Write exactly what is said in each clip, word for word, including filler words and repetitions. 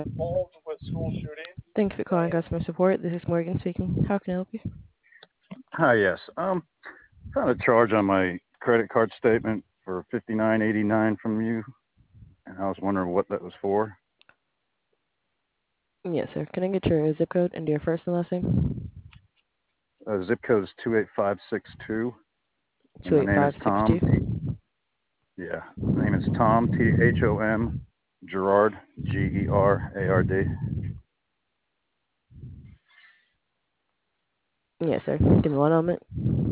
involved with school shootings. Thank you for calling customer support. This is Morgan speaking. How can I help you? Hi, yes. Um, found a charge on my credit card statement for fifty nine eighty nine from you, and I was wondering what that was for. Yes, sir. Can I get your zip code and your first and last name? Uh, zip code is two eight five six two, and my name is Tom. T- two eight five six two. yeah, my name is Tom T H O M Gerard G E R A R D. Yes, sir. Give me one moment.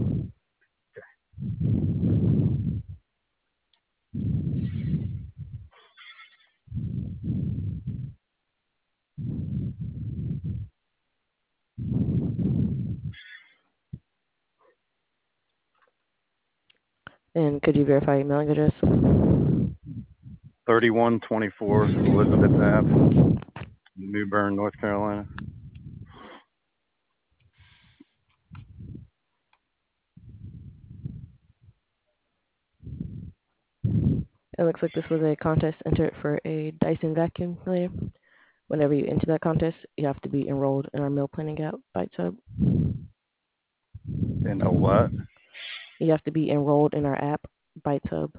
And could you verify your mailing address? thirty one twenty four Elizabeth Ave, New Bern, North Carolina. It looks like this was a contest entered for a Dyson vacuum cleaner. Whenever you enter that contest, you have to be enrolled in our meal planning app, Bites Hub. In a what? You have to be enrolled in our app, Bites Hub.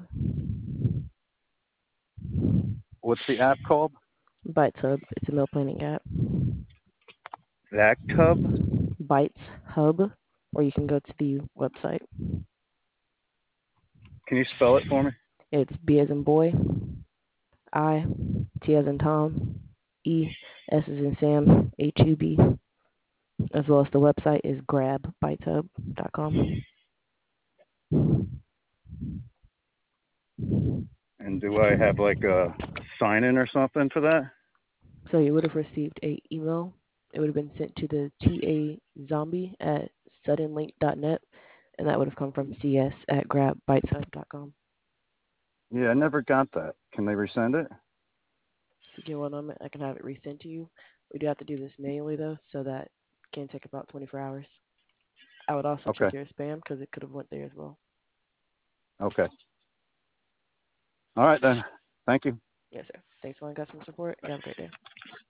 What's the app called? Bites Hub. It's a meal planning app. Vac Tub? Bites Hub, or you can go to the website. Can you spell it for me? It's B as in boy, I, T as in Tom, E, S as in Sam, H U B, as well as the website is grab bites hub dot com. And do I have like a sign in or something for that? So you would have received a email. It would have been sent to the T A zombie at suddenlink dot net, and that would have come from C S at grab bites hub dot com. Yeah, I never got that. Can they resend it? If you give one moment, I can have it resent to you. We do have to do this manually though, so that can take about twenty-four hours. I would also Okay. check your spam because it could have went there as well. Okay. All right then. Thank you. Yes, sir. Thanks for calling customer support. You have a great day.